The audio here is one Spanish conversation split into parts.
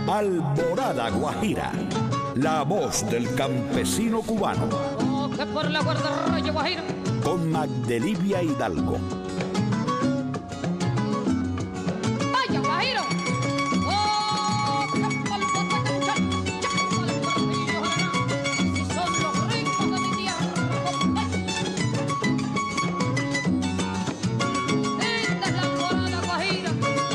Alborada Guajira, la voz del campesino cubano. Oh, que por la guardarraya Guajira. Con Magdelivia Hidalgo. ¡Vaya, Guajiro! ¡Oh, que por la guardarraya! Si son los ritmos de mi tierra, esta es la alborada Guajira.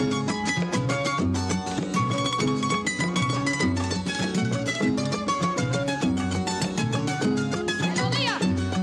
¡Melodía!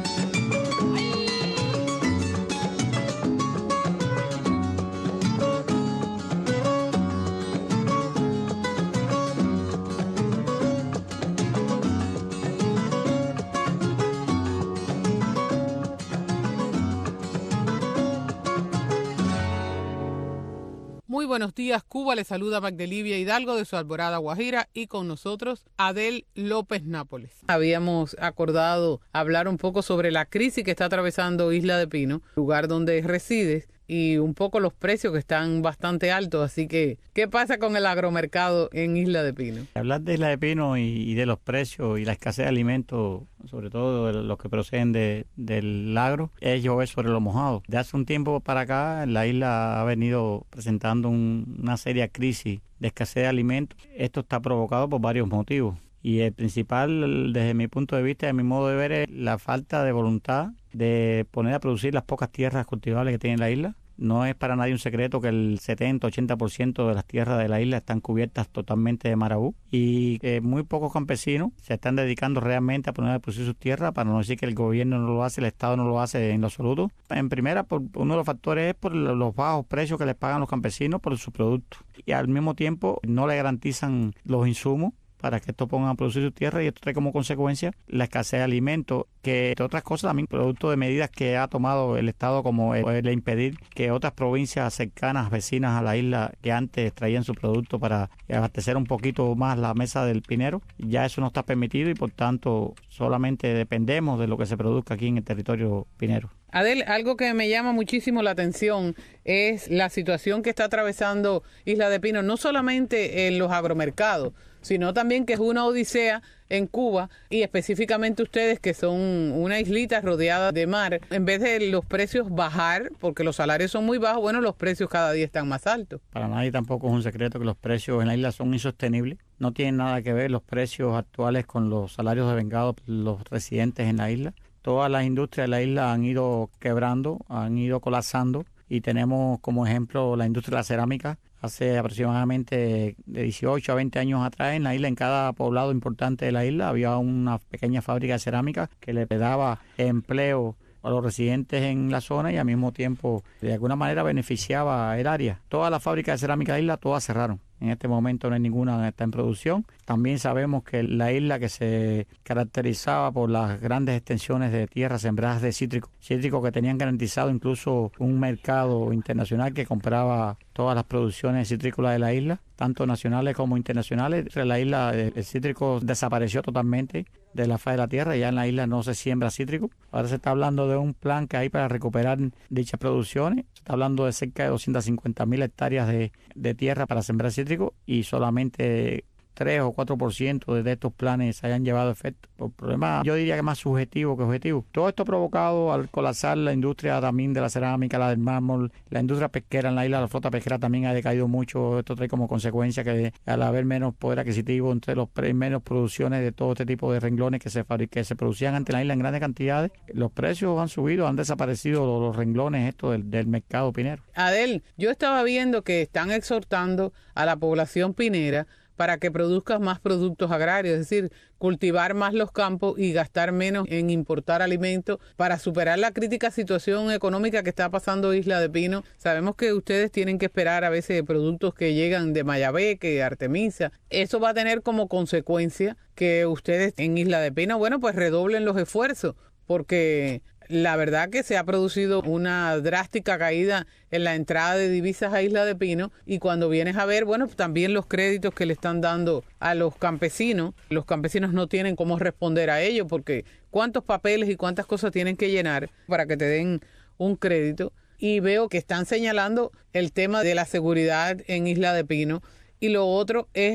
Muy buenos días, Cuba. Le saluda Magdelivia Hidalgo de su Alborada Guajira y con nosotros Adel López Nápoles. Habíamos acordado hablar un poco sobre la crisis que está atravesando Isla de Pino, lugar donde resides, y un poco los precios que están bastante altos. Así que, ¿qué pasa con el agromercado en Isla de Pino? Hablar de Isla de Pino y de los precios y la escasez de alimentos, sobre todo de los que proceden del agro, es llover sobre lo mojado. De hace un tiempo para acá, la isla ha venido presentando una seria crisis de escasez de alimentos. Esto está provocado por varios motivos. Y el principal, desde mi punto de vista, de mi modo de ver, es la falta de voluntad de poner a producir las pocas tierras cultivables que tiene la isla. No es para nadie un secreto que el 70-80% de las tierras de la isla están cubiertas totalmente de marabú y muy pocos campesinos se están dedicando realmente a poner a producir sus tierras, para no decir que el gobierno no lo hace, el Estado no lo hace en lo absoluto. En primera, uno de los factores es por los bajos precios que les pagan los campesinos por sus productos y al mismo tiempo no le garantizan los insumos para que estos pongan a producir su tierra, y esto trae como consecuencia la escasez de alimentos, que entre otras cosas también producto de medidas que ha tomado el Estado, como el impedir que otras provincias cercanas, vecinas a la isla, que antes traían su producto para abastecer un poquito más la mesa del pinero, ya eso no está permitido y por tanto solamente dependemos de lo que se produzca aquí en el territorio pinero. Adel, algo que me llama muchísimo la atención es la situación que está atravesando Isla de Pino, no solamente en los agromercados, sino también que es una odisea en Cuba, y específicamente ustedes que son una islita rodeada de mar. En vez de los precios bajar, porque los salarios son muy bajos, bueno, los precios cada día están más altos. Para nadie tampoco es un secreto que los precios en la isla son insostenibles. No tienen nada que ver los precios actuales con los salarios devengados por los residentes en la isla. Todas las industrias de la isla han ido quebrando, han ido colapsando, y tenemos como ejemplo la industria de la cerámica. Hace aproximadamente de 18 a 20 años atrás, en la isla, en cada poblado importante de la isla, había una pequeña fábrica de cerámica que le daba empleo a los residentes en la zona y al mismo tiempo de alguna manera beneficiaba el área. Todas las fábricas de cerámica de la isla, todas cerraron. En este momento no hay ninguna que está en producción. También sabemos que la isla, que se caracterizaba por las grandes extensiones de tierras sembradas de cítricos que tenían garantizado incluso un mercado internacional que compraba todas las producciones citrícolas de la isla, tanto nacionales como internacionales. La isla, el cítrico desapareció totalmente de la faz de la tierra, ya en la isla no se siembra cítrico. Ahora se está hablando de un plan que hay para recuperar dichas producciones. Se está hablando de cerca de 250.000 hectáreas de tierra para sembrar cítrico, y solamente 3 o 4% de estos planes se hayan llevado a efecto. Por problema, yo diría que más subjetivo que objetivo. Todo esto provocado al colapsar la industria también de la cerámica, la del mármol, la industria pesquera en la isla. La flota pesquera también ha decaído mucho. Esto trae como consecuencia que al haber menos poder adquisitivo, entre menos producciones de todo este tipo de renglones que se producían ante la isla en grandes cantidades, los precios han subido, han desaparecido los renglones estos del mercado pinero. Adel, yo estaba viendo que están exhortando a la población pinera para que produzcas más productos agrarios, es decir, cultivar más los campos y gastar menos en importar alimentos para superar la crítica situación económica que está pasando Isla de Pino. Sabemos que ustedes tienen que esperar a veces productos que llegan de Mayabeque, Artemisa. Eso va a tener como consecuencia que ustedes en Isla de Pino, bueno, pues redoblen los esfuerzos, porque la verdad que se ha producido una drástica caída en la entrada de divisas a Isla de Pino, y cuando vienes a ver, bueno, también los créditos que le están dando a los campesinos no tienen cómo responder a ello, porque cuántos papeles y cuántas cosas tienen que llenar para que te den un crédito. Y veo que están señalando el tema de la seguridad en Isla de Pino, y lo otro es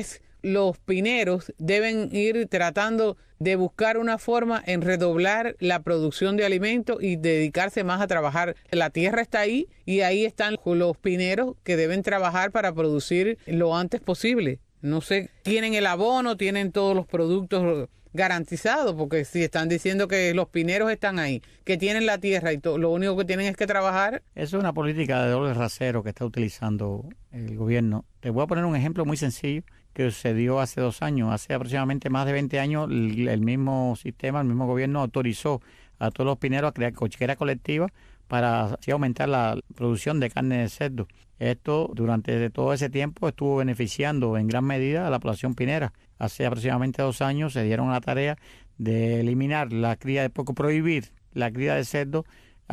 los pineros deben ir tratando de buscar una forma en redoblar la producción de alimentos y dedicarse más a trabajar. La tierra está ahí y ahí están los pineros que deben trabajar para producir lo antes posible. No sé, tienen el abono, tienen todos los productos garantizados, porque si están diciendo que los pineros están ahí, que tienen la tierra y lo único que tienen es que trabajar. Eso es una política de doble rasero que está utilizando el gobierno. Te voy a poner un ejemplo muy sencillo que sucedió hace 2 años. Hace aproximadamente más de 20 años el mismo sistema, el mismo gobierno autorizó a todos los pineros a crear cochiqueras colectivas para así aumentar la producción de carne de cerdo. Esto durante todo ese tiempo estuvo beneficiando en gran medida a la población pinera. Hace aproximadamente 2 años se dieron a la tarea de eliminar la cría de porco, prohibir la cría de cerdo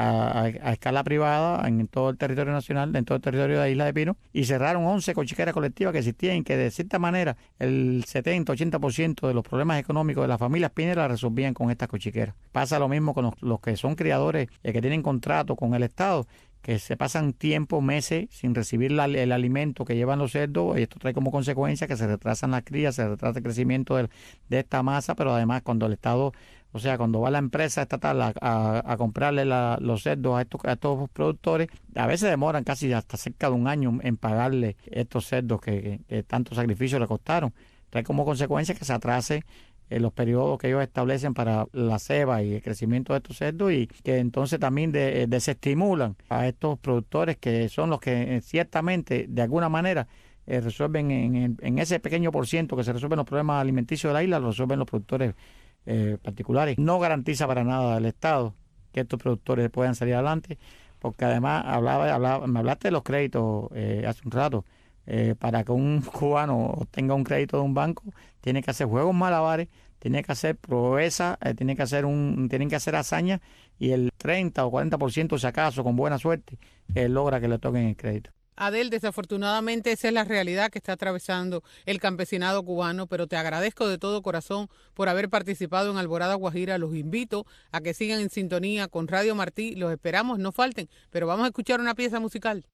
a escala privada en todo el territorio nacional, en todo el territorio de la Isla de Pino, y cerraron 11 cochiqueras colectivas que existían y que de cierta manera el 70-80% de los problemas económicos de las familias pineras resolvían con estas cochiqueras. Pasa lo mismo con los que son criadores que tienen contrato con el Estado, que se pasan tiempo, meses, sin recibir el alimento que llevan los cerdos, y esto trae como consecuencia que se retrasan las crías, se retrasa el crecimiento de esta masa, pero además cuando el Estado, o sea, cuando va la empresa estatal a comprarle los cerdos a estos productores, a veces demoran casi hasta cerca de 1 año en pagarle estos cerdos que tanto sacrificio le costaron. Trae como consecuencia que se atrase los periodos que ellos establecen para la ceba y el crecimiento de estos cerdos, y que entonces también desestimulan a estos productores que son los que ciertamente de alguna manera resuelven en ese pequeño por ciento que se resuelven los problemas alimenticios de la isla, lo resuelven los productores particulares. No garantiza para nada el Estado que estos productores puedan salir adelante, porque además me hablaste de los créditos hace un rato. Para que un cubano obtenga un crédito de un banco, tiene que hacer juegos malabares, tiene que hacer proezas, tienen que hacer hazañas, y el 30 o 40%, si acaso, con buena suerte, logra que le toquen el crédito. Adel, desafortunadamente esa es la realidad que está atravesando el campesinado cubano, pero te agradezco de todo corazón por haber participado en Alborada Guajira. Los invito a que sigan en sintonía con Radio Martí, los esperamos, no falten, pero vamos a escuchar una pieza musical.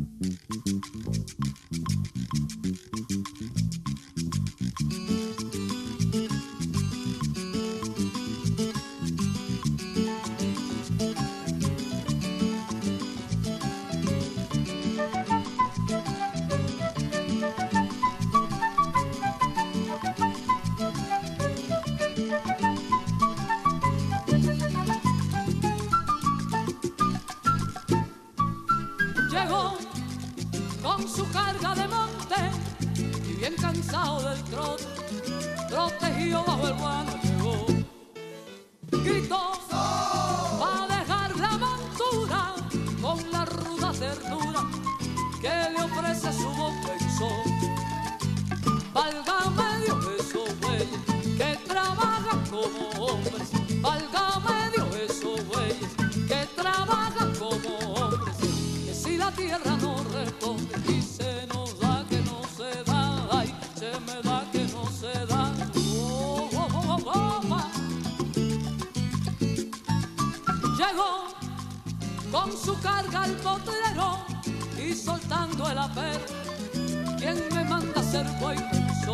Con su carga de monte y bien cansado del trote, protegido bajo el guano llegó. Gritó va a dejar la montura con la ruda ternura que le ofrece su boca y sol. Válgame Dios esos bueyes que trabajan como hombres, válgame Dios esos bueyes que trabajan como hombres, que si la tierra no responde y se nos da que no se da, ay, se me da que no se da. Oh, oh, oh, oh, oh. Llegó con su carga al potrero y soltando el aper, quien me manda ser buey pensó.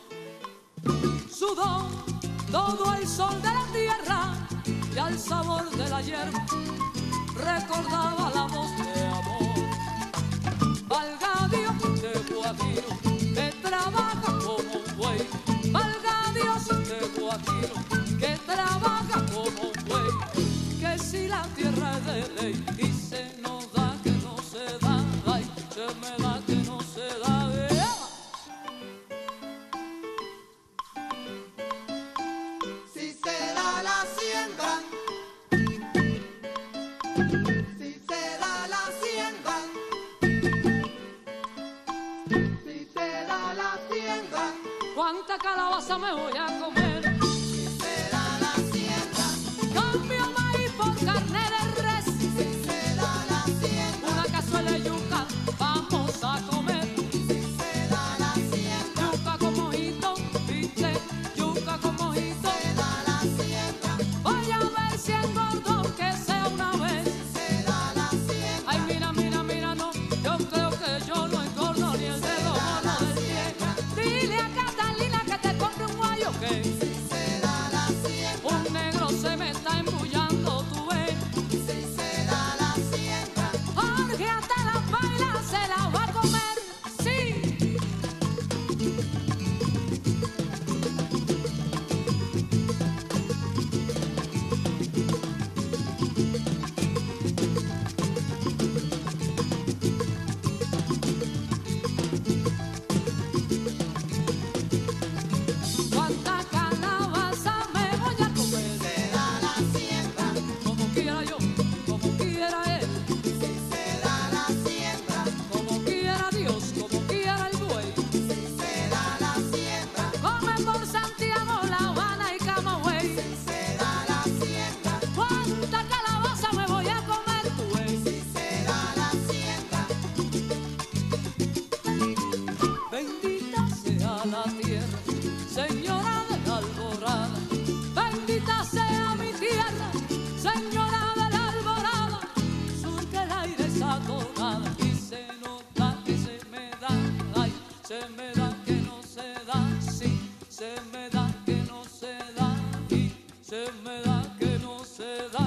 Sudó todo el sol de la tierra y al sabor de la hierba recordaba la voz de amor. Valga Dios de guajiro que trabaja como un buey, valga Dios de guajiro que trabaja como un buey, que si la tierra es de ley y se nos da que no se da, ay, se me da que no se da. Si se da la siembra, si se da la siembra, si se da la siembra, ¿cuánta calabaza me voy a comer? si se da la siembra, Cambio maíz por carne de res, si se da la siembra, una cazuela de yuca vamos a comer. si se da la siembra, Yuca con mojito, viste, yuca con mojito. se da la siembra, Voy a ver si engordo que sea una vez. se da la siembra, Ay, mira, mira, mira, no, yo creo que yo no engordo ni el dedo gordo del pie. Dile a Catalina sierra, señora de la alborada, bendita sea mi tierra, señora de la alborada, surca el aire esa tonada y se nota que se me da, ay, se me da que no se da, sí, se me da que no se da y se me da que no se da.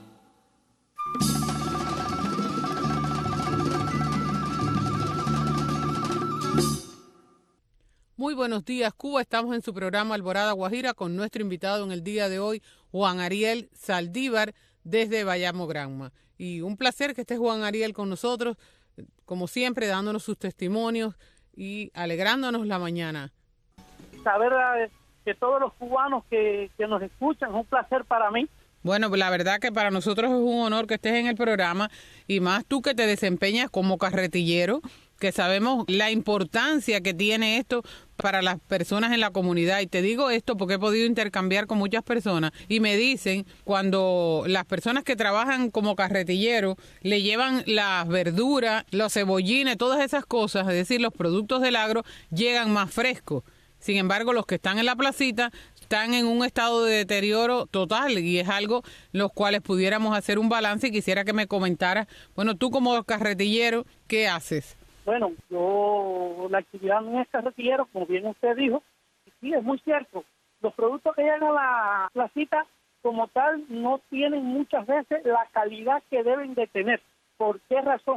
Muy buenos días, Cuba. Estamos en su programa Alborada Guajira con nuestro invitado en el día de hoy, Juan Ariel Saldívar, desde Bayamo Granma. Y un placer que esté Juan Ariel con nosotros, como siempre, dándonos sus testimonios y alegrándonos la mañana. Saber que todos los cubanos que nos escuchan, es un placer para mí. Bueno, la verdad que para nosotros es un honor que estés en el programa y más tú que te desempeñas como carretillero, que sabemos la importancia que tiene esto para las personas en la comunidad. Y te digo esto porque he podido intercambiar con muchas personas y me dicen cuando las personas que trabajan como carretilleros le llevan las verduras, los cebollines, todas esas cosas, es decir, los productos del agro, llegan más frescos. Sin embargo, los que están en la placita están en un estado de deterioro total y es algo los cuales pudiéramos hacer un balance y quisiera que me comentaras, bueno, tú como carretillero, ¿qué haces? Bueno, yo, la actividad mía es carretillero, como bien usted dijo, sí, es muy cierto. Los productos que llegan a la placita como tal no tienen muchas veces la calidad que deben de tener. ¿Por qué razón?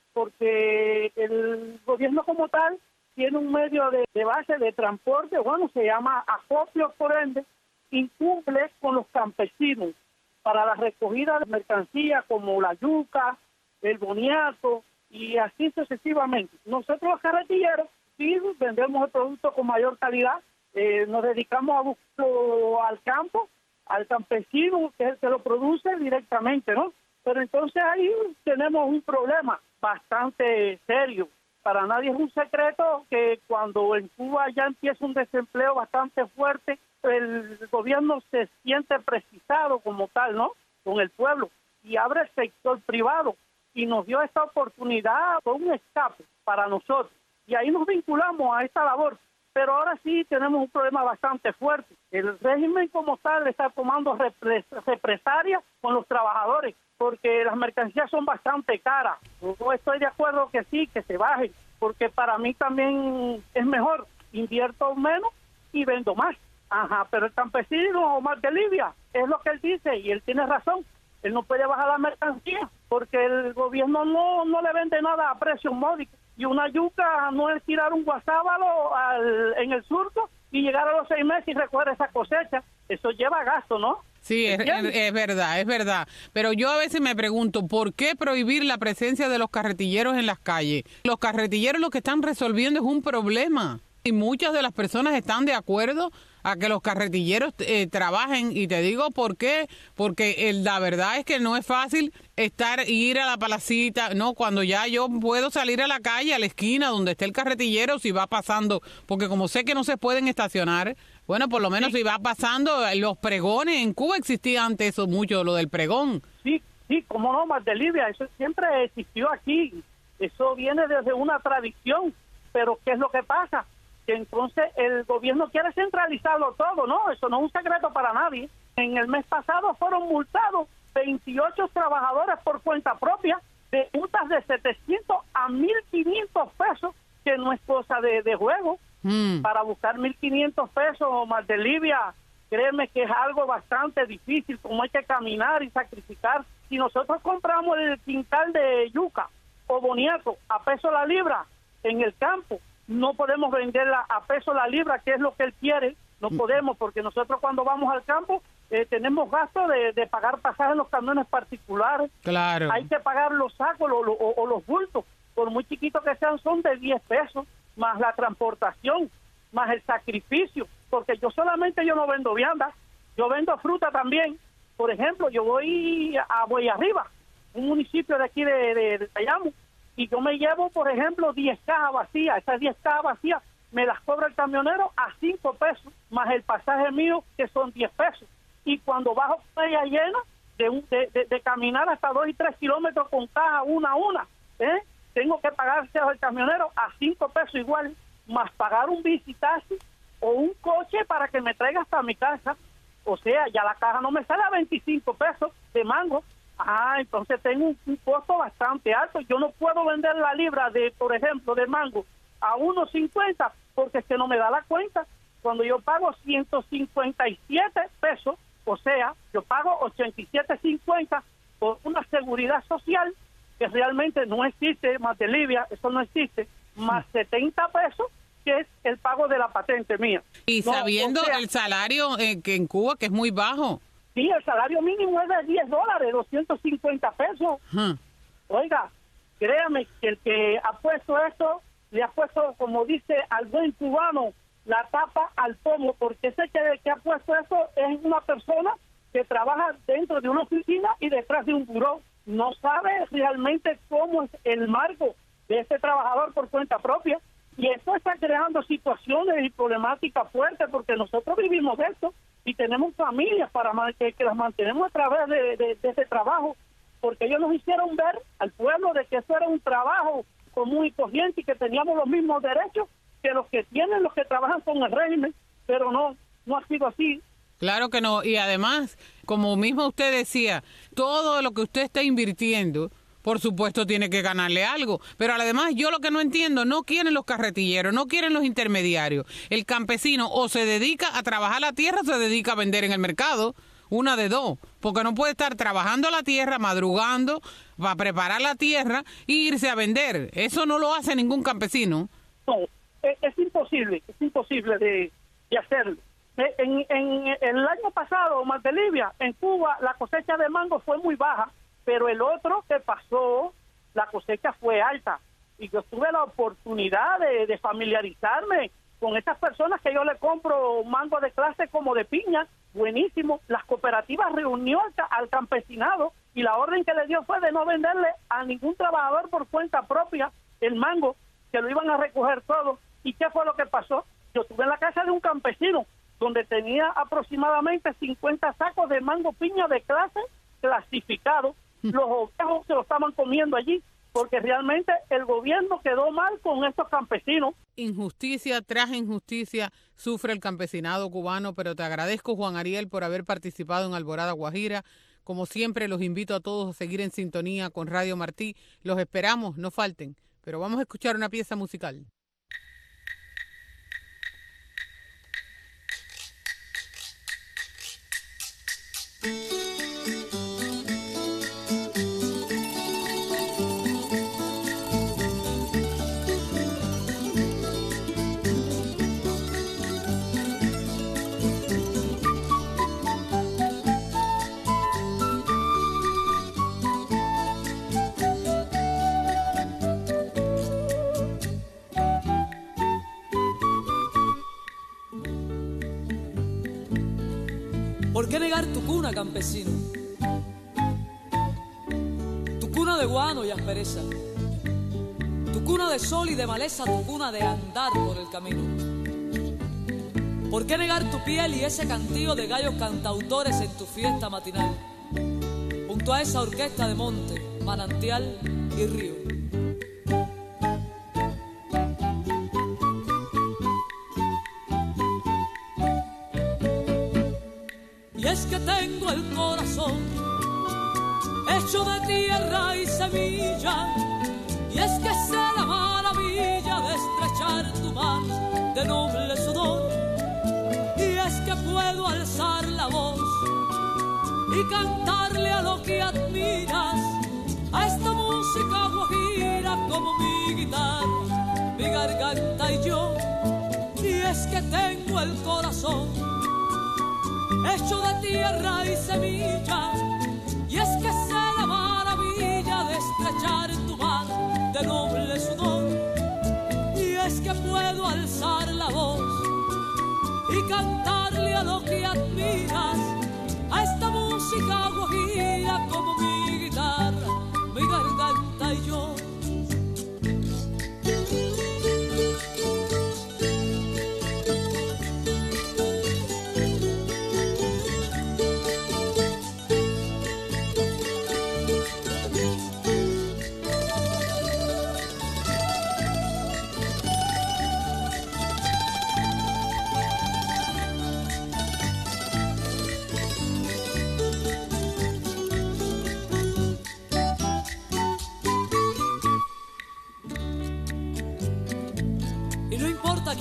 Porque el gobierno como tal tiene un medio de base de transporte, bueno, se llama acopio, por ende, incumple con los campesinos para la recogida de mercancías como la yuca, el boniato y así sucesivamente. Nosotros los carretilleros sí vendemos el producto con mayor calidad, nos dedicamos a buscarlo al campo, al campesino que es el que lo produce directamente, ¿no? Pero entonces ahí tenemos un problema bastante serio. Para nadie es un secreto que cuando en Cuba ya empieza un desempleo bastante fuerte, el gobierno se siente precisado como tal, ¿no? Con el pueblo y abre el sector privado y nos dio esta oportunidad, fue un escape para nosotros. Y ahí nos vinculamos a esta labor. Pero ahora sí tenemos un problema bastante fuerte. El régimen como tal está tomando represalias con los trabajadores porque las mercancías son bastante caras. Yo estoy de acuerdo que sí, que se bajen, porque para mí también es mejor. Invierto menos y vendo más. Ajá, pero el campesino Omar de Libia, es lo que él dice y él tiene razón. Él no puede bajar la mercancía porque el gobierno no le vende nada a precios módicos. Y una yuca no es tirar un guasábalo en el surco y llegar a los 6 meses y recoger esa cosecha. Eso lleva gasto, ¿no? Sí, es verdad, es verdad. Pero yo a veces me pregunto, ¿por qué prohibir la presencia de los carretilleros en las calles? Los carretilleros lo que están resolviendo es un problema. Y muchas de las personas están de acuerdo a que los carretilleros trabajen. Y te digo por qué. Porque la verdad es que no es fácil ir a la placita. No, cuando ya yo puedo salir a la calle, a la esquina donde esté el carretillero, si va pasando. Porque como sé que no se pueden estacionar, bueno, por lo menos si va pasando los pregones. En Cuba existía antes eso mucho, lo del pregón. Sí, cómo no, Mar de Libia. Eso siempre existió aquí. Eso viene desde una tradición. Pero ¿qué es lo que pasa? Que entonces el gobierno quiere centralizarlo todo, ¿no? Eso no es un secreto para nadie. En el mes pasado fueron multados 28 trabajadores por cuenta propia de multas de 700 a 1.500 pesos, que no es cosa de juego. Para buscar 1.500 pesos, Mar de Libia, créeme que es algo bastante difícil, como hay que caminar y sacrificar. Si nosotros compramos el quintal de yuca o boniato a peso la libra en el campo, no podemos venderla a peso la libra, que es lo que él quiere. No podemos, porque nosotros cuando vamos al campo tenemos gasto de pagar pasajes en los camiones particulares. Claro. Hay que pagar los sacos o los bultos, por muy chiquitos que sean, son de 10 pesos, más la transportación, más el sacrificio, porque yo no vendo viandas, yo vendo fruta también. Por ejemplo, yo voy a Boyarriba, un municipio de aquí de Bayamo, y yo me llevo, por ejemplo, 10 cajas vacías. Esas 10 cajas vacías me las cobra el camionero a 5 pesos, más el pasaje mío, que son 10 pesos. Y cuando bajo con ella llena, de caminar hasta 2 y 3 kilómetros con caja una a una, tengo que pagarse al camionero a 5 pesos igual, más pagar un bicitaxi coche para que me traiga hasta mi casa. O sea, ya la caja no me sale a 25 pesos de mango. Entonces tengo un costo bastante alto. Yo no puedo vender la libra de, por ejemplo, de mango a 1.50 porque es que no me da la cuenta. Cuando yo pago 157 pesos, o sea, yo pago 87.50 por una seguridad social que realmente no existe, más de Libia, eso no existe, más 70 pesos, que es el pago de la patente mía. Y sabiendo el salario que en Cuba, que es muy bajo. Sí, el salario mínimo es de $10, 250 pesos. Oiga, créame que el que ha puesto esto, le ha puesto, como dice al buen cubano, la tapa al pomo, porque ese que ha puesto eso es una persona que trabaja dentro de una oficina y detrás de un buró. No sabe realmente cómo es el marco de ese trabajador por cuenta propia. Y esto está creando situaciones y problemáticas fuertes porque nosotros vivimos de esto y tenemos familias que las mantenemos a través de ese trabajo, porque ellos nos hicieron ver al pueblo de que eso era un trabajo común y corriente y que teníamos los mismos derechos que los que tienen los que trabajan con el régimen, pero no ha sido así. Claro que no, y además, como mismo usted decía, todo lo que usted está invirtiendo, por supuesto tiene que ganarle algo, pero además yo lo que no entiendo, no quieren los carretilleros, no quieren los intermediarios, el campesino o se dedica a trabajar la tierra o se dedica a vender en el mercado, una de dos, porque no puede estar trabajando la tierra, madrugando, para preparar la tierra e irse a vender, eso no lo hace ningún campesino. No, es imposible de hacerlo. En el año pasado, más de Libia, en Cuba, la cosecha de mango fue muy baja, pero el otro que pasó, la cosecha fue alta. Y yo tuve la oportunidad de familiarizarme con estas personas que yo le compro mango de clase como de piña, buenísimo. Las cooperativas reunió al campesinado y la orden que le dio fue de no venderle a ningún trabajador por cuenta propia el mango, que lo iban a recoger todo. ¿Y qué fue lo que pasó? Yo estuve en la casa de un campesino donde tenía aproximadamente 50 sacos de mango piña de clase clasificado. Los ovejos se lo estaban comiendo allí porque realmente el gobierno quedó mal con estos campesinos. Injusticia tras injusticia sufre el campesinado cubano, pero te agradezco, Juan Ariel, por haber participado en Alborada Guajira. Como siempre, los invito a todos a seguir en sintonía con Radio Martí. Los esperamos, no falten, pero vamos a escuchar una pieza musical. ¿Por qué negar tu cuna, campesino? Tu cuna de guano y aspereza, tu cuna de sol y de maleza, tu cuna de andar por el camino. ¿Por qué negar tu piel y ese cantío de gallos cantautores en tu fiesta matinal, junto a esa orquesta de monte, manantial y río? Y es que tengo el corazón hecho de tierra y semilla, y es que sé la maravilla de estrechar tu mano de noble sudor, y es que puedo alzar la voz y cantarle a lo que admiras, a esta música guajira como mi guitarra, mi garganta y yo. Y es que tengo el corazón hecho de tierra y semilla, y es que sé la maravilla de estrechar tu mano de noble sudor, y es que puedo alzar la voz y cantarle a lo que admiras, a esta música guajira como mi guitarra, mi garganta y yo.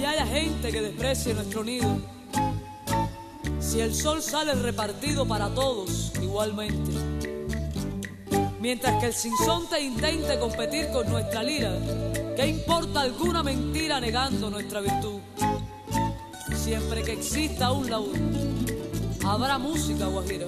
que haya gente que desprecie nuestro nido, si el sol sale repartido para todos igualmente, mientras que el sinsonte intente competir con nuestra lira, ¿qué importa alguna mentira negando nuestra virtud? Siempre que exista un laúd, habrá música guajira.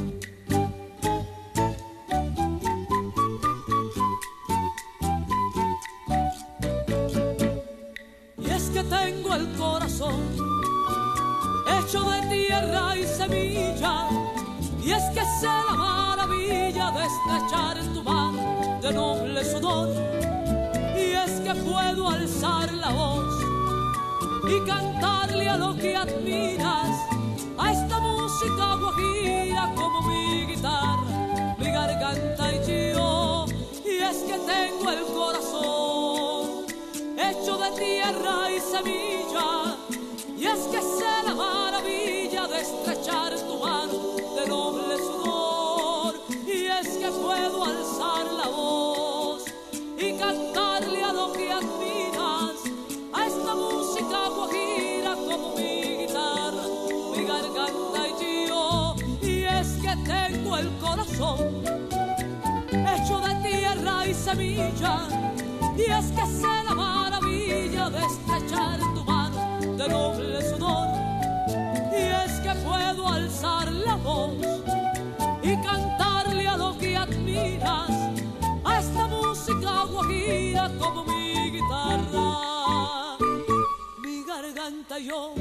Y es que tengo el corazón hecho de tierra y semilla, y es que sé la maravilla de estrechar en tu mano de noble sudor, y es que puedo alzar la voz y cantarle a lo que admiras, a esta música guajira como mi guitarra, mi garganta y yo. Y es que tengo el corazón hecho de tierra y semilla, y es que sé la maravilla de estrechar tu mano de noble sudor, y es que puedo alzar la voz y cantarle a lo que admiras, a esta música guajira como mi guitarra, mi garganta y yo. Y es que tengo el corazón hecho de tierra y semilla, y es que sé la maravilla de estrechar tu mano de noble sudor, y es que puedo alzar la voz y cantarle a lo que admiras, a esta música guajira como mi guitarra, mi garganta y yo.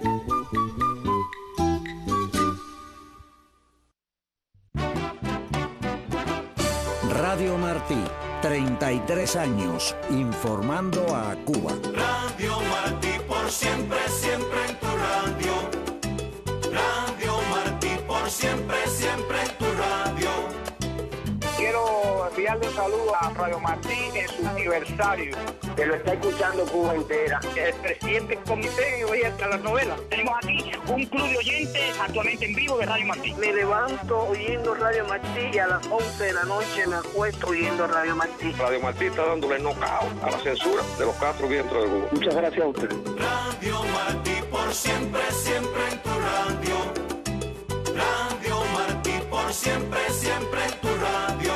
Radio Martí, 33 años informando a Cuba. Radio Martí, por siempre, siempre en tu radio. Radio Martí, por siempre, siempre en tu radio. Quiero enviarle un saludo a Radio Martí en su aniversario, que lo está escuchando Cuba entera. El presidente del comité oye hasta las novelas. Tenemos aquí un club de oyentes actualmente en vivo de Radio Martí. Me levanto oyendo Radio Martí y a las 11 de la noche me acuesto oyendo Radio Martí. Radio Martí está dándole knockout a la censura de los 4 vientos de Cuba. Muchas gracias a usted. Radio Martí, por siempre, siempre en tu radio. Radio Martí, por siempre, siempre en tu radio.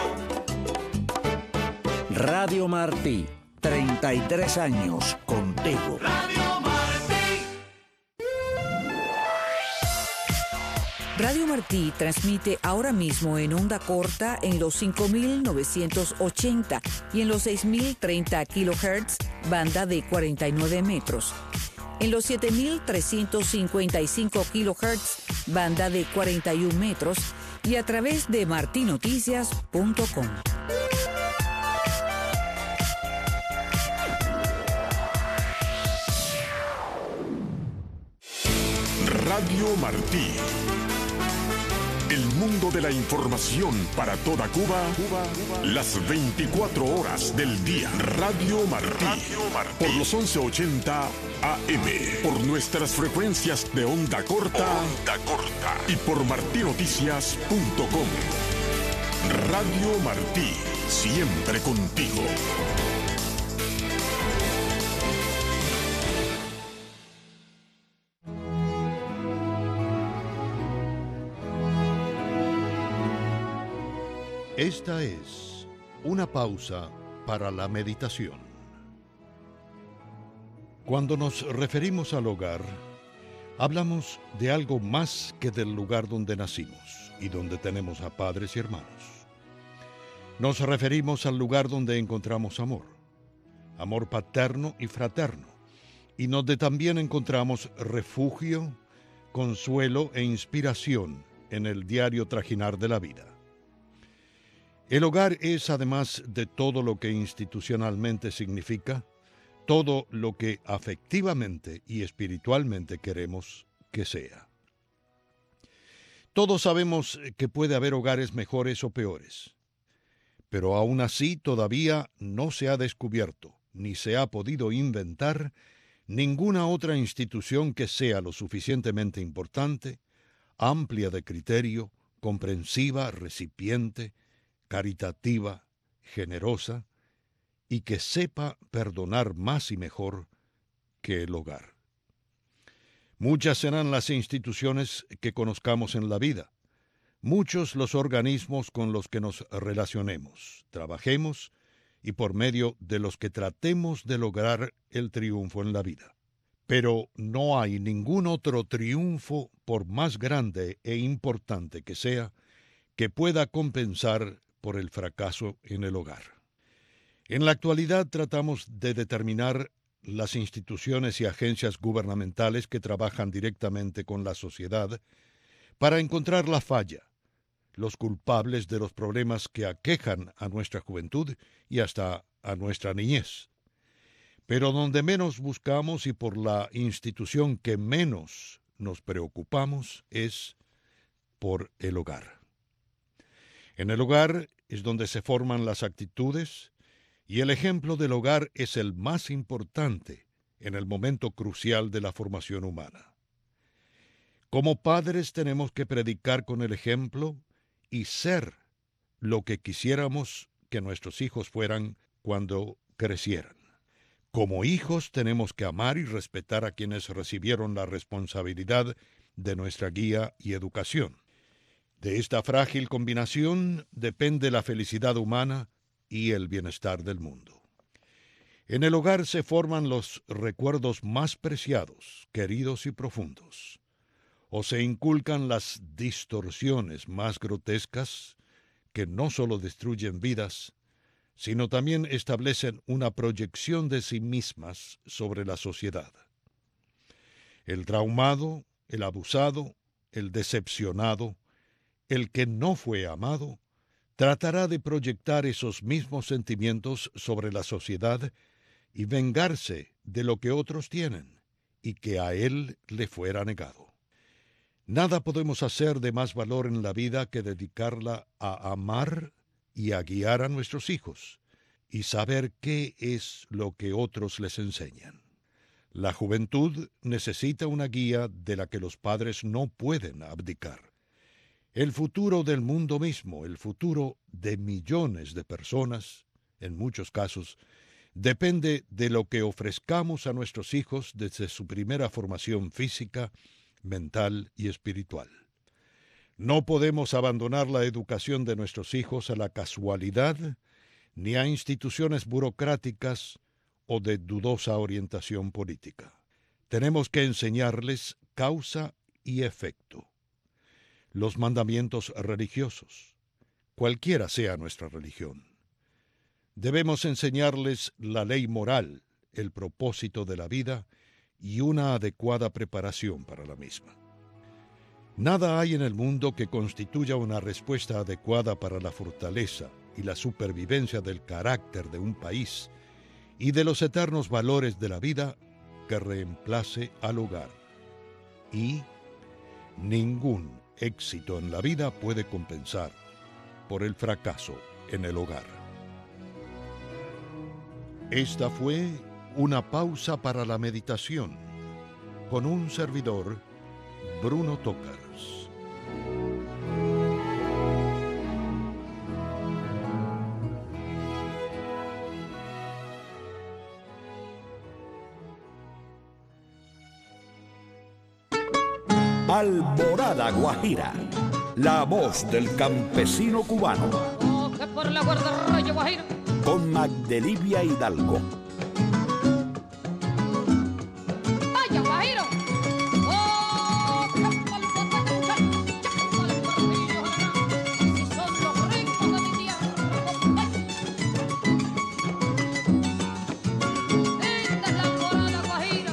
Radio Martí, 33 años contigo. Radio Martí. Radio Martí transmite ahora mismo en onda corta en los 5.980 y en los 6.030 kHz, banda de 49 metros. En los 7.355 kHz, banda de 41 metros, y a través de martinoticias.com. Radio Martí. El mundo de la información para toda Cuba, las 24 horas del día. Radio Martí. Por los 1180 AM. Por nuestras frecuencias de onda corta. Y por martinoticias.com. Radio Martí. Siempre contigo. Esta es una pausa para la meditación. Cuando nos referimos al hogar, hablamos de algo más que del lugar donde nacimos y donde tenemos a padres y hermanos. Nos referimos al lugar donde encontramos amor paterno y fraterno, y donde también encontramos refugio, consuelo e inspiración en el diario trajinar de la vida. El hogar es, además de todo lo que institucionalmente significa, todo lo que afectivamente y espiritualmente queremos que sea. Todos sabemos que puede haber hogares mejores o peores, pero aún así todavía no se ha descubierto, ni se ha podido inventar, ninguna otra institución que sea lo suficientemente importante, amplia de criterio, comprensiva, recipiente, caritativa, generosa, y que sepa perdonar más y mejor que el hogar. Muchas serán las instituciones que conozcamos en la vida, muchos los organismos con los que nos relacionemos, trabajemos y por medio de los que tratemos de lograr el triunfo en la vida. Pero no hay ningún otro triunfo, por más grande e importante que sea, que pueda compensar por el fracaso en el hogar. En la actualidad tratamos de determinar las instituciones y agencias gubernamentales que trabajan directamente con la sociedad para encontrar la falla, los culpables de los problemas que aquejan a nuestra juventud y hasta a nuestra niñez. Pero donde menos buscamos y por la institución que menos nos preocupamos es por el hogar. En el hogar es donde se forman las actitudes y el ejemplo del hogar es el más importante en el momento crucial de la formación humana. Como padres tenemos que predicar con el ejemplo y ser lo que quisiéramos que nuestros hijos fueran cuando crecieran. Como hijos tenemos que amar y respetar a quienes recibieron la responsabilidad de nuestra guía y educación. De esta frágil combinación depende la felicidad humana y el bienestar del mundo. En el hogar se forman los recuerdos más preciados, queridos y profundos, o se inculcan las distorsiones más grotescas que no solo destruyen vidas, sino también establecen una proyección de sí mismas sobre la sociedad. El traumado, el abusado, el decepcionado, el que no fue amado, tratará de proyectar esos mismos sentimientos sobre la sociedad y vengarse de lo que otros tienen y que a él le fuera negado. Nada podemos hacer de más valor en la vida que dedicarla a amar y a guiar a nuestros hijos y saber qué es lo que otros les enseñan. La juventud necesita una guía de la que los padres no pueden abdicar. El futuro del mundo mismo, el futuro de millones de personas, en muchos casos, depende de lo que ofrezcamos a nuestros hijos desde su primera formación física, mental y espiritual. No podemos abandonar la educación de nuestros hijos a la casualidad ni a instituciones burocráticas o de dudosa orientación política. Tenemos que enseñarles causa y efecto. Los mandamientos religiosos, cualquiera sea nuestra religión. Debemos enseñarles la ley moral, el propósito de la vida y una adecuada preparación para la misma. Nada hay en el mundo que constituya una respuesta adecuada para la fortaleza y la supervivencia del carácter de un país y de los eternos valores de la vida que reemplace al hogar. Y ningún éxito en la vida puede compensar por el fracaso en el hogar. Esta fue una pausa para la meditación con un servidor, Bruno Tócars. Alborada Guajira, la voz del campesino cubano. Oh, que por la guarda rayo Guajiro. Con Magdelivia Hidalgo. ¡Vaya, Guajiro! ¡Oh, qué palpata si son los ricos de mi tierra! Esta es la alborada Guajira.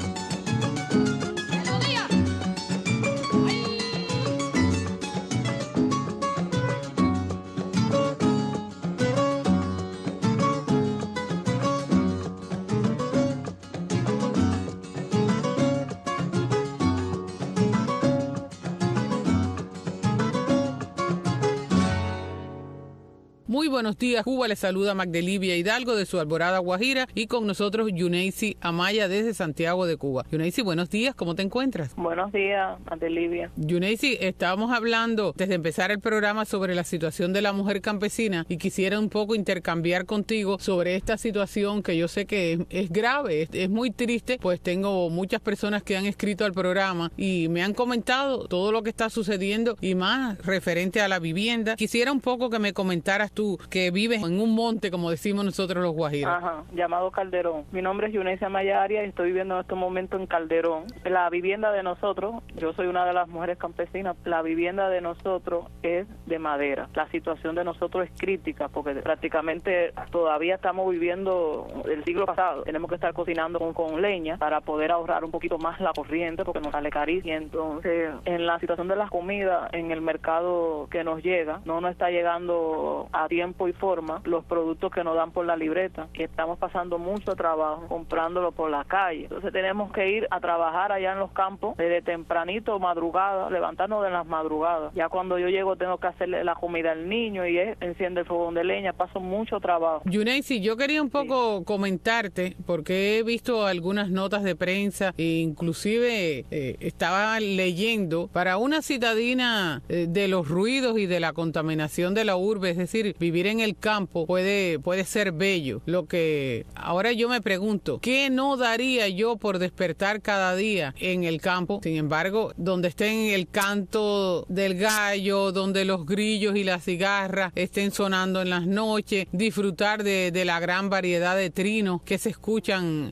Melodía. ¡Ay! Muy buenos días, Cuba. Les saluda Magdelivia Hidalgo de su Alborada, Guajira, y con nosotros Yuneisi Amaya desde Santiago de Cuba. Yuneisi, buenos días, ¿cómo te encuentras? Buenos días, Magdelivia. Yuneisi, estábamos hablando desde empezar el programa sobre la situación de la mujer campesina y quisiera un poco intercambiar contigo sobre esta situación que yo sé que es grave, es muy triste, pues tengo muchas personas que han escrito al programa y me han comentado todo lo que está sucediendo y más referente a la vivienda. Quisiera un poco que me comentaras tú, que vives en un monte, como decimos nosotros los guajiros. Ajá, llamado Calderón. Mi nombre es Yuneisi Amaya Arias y estoy viviendo en estos momentos en Calderón. La vivienda de nosotros, yo soy una de las mujeres campesinas, la vivienda de nosotros es de madera. La situación de nosotros es crítica porque prácticamente todavía estamos viviendo el siglo pasado. Tenemos que estar cocinando con leña para poder ahorrar un poquito más la corriente porque nos sale carísimo. Y entonces, en la situación de las comidas, en el mercado que nos llega, no nos está llegando a tiempo y forma los productos que nos dan por la libreta, que estamos pasando mucho trabajo comprándolo por la calle. Entonces tenemos que ir a trabajar allá en los campos desde tempranito, madrugada, levantarnos de las madrugadas. Ya cuando yo llego tengo que hacerle la comida al niño y enciende el fogón de leña, paso mucho trabajo. Yuneisi, yo quería un poco comentarte, porque he visto algunas notas de prensa e inclusive estaba leyendo para una citadina de los ruidos y de la contaminación de la urbe, es decir, vivir en el campo puede ser bello. Lo que ahora yo me pregunto, ¿qué no daría yo por despertar cada día en el campo? Sin embargo, donde estén el canto del gallo, donde los grillos y las cigarras estén sonando en las noches, disfrutar de la gran variedad de trinos que se escuchan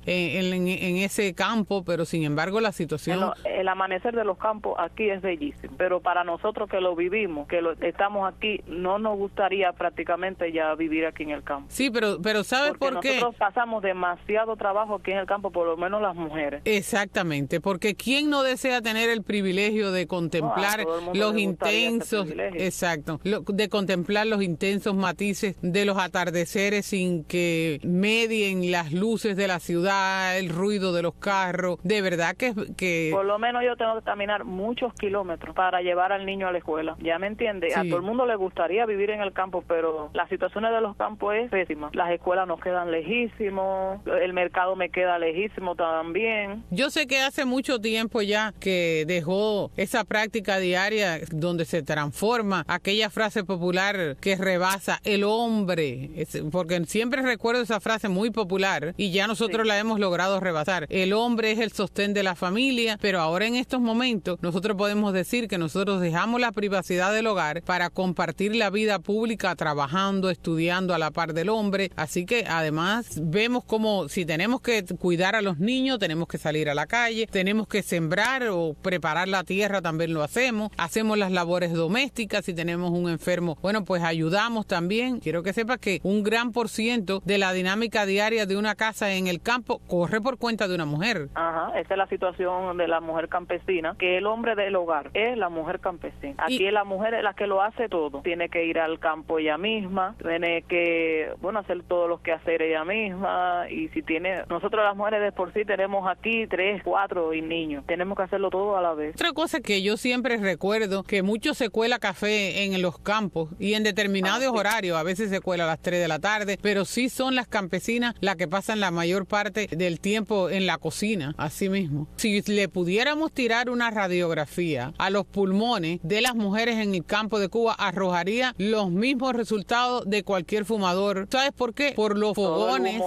en ese campo, pero sin embargo la situación... El amanecer de los campos aquí es bellísimo, pero para nosotros que lo vivimos, estamos aquí, no nos gustaría prácticamente ya vivir aquí en el campo. Sí, pero ¿sabes por qué? Nosotros pasamos demasiado trabajo aquí en el campo, por lo menos las mujeres. Exactamente, porque ¿quién no desea tener el privilegio de contemplar los intensos, exacto, de contemplar los intensos matices de los atardeceres sin que medien las luces de la ciudad, el ruido de los carros? De verdad que por lo menos yo tengo que caminar muchos kilómetros para llevar al niño a la escuela. ¿Ya me entiende? Sí. A todo el mundo le gustaría vivir en el campo, pero las situaciones de los campos es pésima. Las escuelas nos quedan lejísimos, el mercado me queda lejísimo también. Yo sé que hace mucho tiempo ya que dejó esa práctica diaria donde se transforma aquella frase popular que rebasa el hombre, porque siempre recuerdo esa frase muy popular y ya nosotros la hemos logrado rebasar. El hombre es el sostén de la familia, pero ahora en estos momentos nosotros podemos decir que nosotros dejamos la privacidad del hogar para compartir la vida pública trabajando, estudiando a la par del hombre. Así que además vemos como si tenemos que cuidar a los niños, tenemos que salir a la calle, tenemos que sembrar o preparar la tierra, también lo hacemos las labores domésticas, si tenemos un enfermo, bueno, pues ayudamos también. Quiero que sepas que un gran % de la dinámica diaria de una casa en el campo corre por cuenta de una mujer. Ajá, esa es la situación de la mujer campesina, que el hombre del hogar es la mujer campesina. Aquí la mujer es la que lo hace todo. Tiene que ir al campo ella misma, tiene que, hacer todos los quehaceres ella misma, y si tiene, nosotros las mujeres de por sí tenemos aquí 3, 4 y niños. Tenemos que hacerlo todo a la vez. Otra cosa que yo siempre recuerdo, que mucho se cuela café en los campos y en determinados horarios, a veces se cuela a las 3 de la tarde, pero sí son las campesinas las que pasan la mayor parte del tiempo en la cocina, así mismo. Si le pudiéramos tirar una radiografía a los pulmones de las mujeres en el campo de Cuba, arrojaría los mismos resultados de cualquier fumador. ¿Sabes por qué? Por los fogones,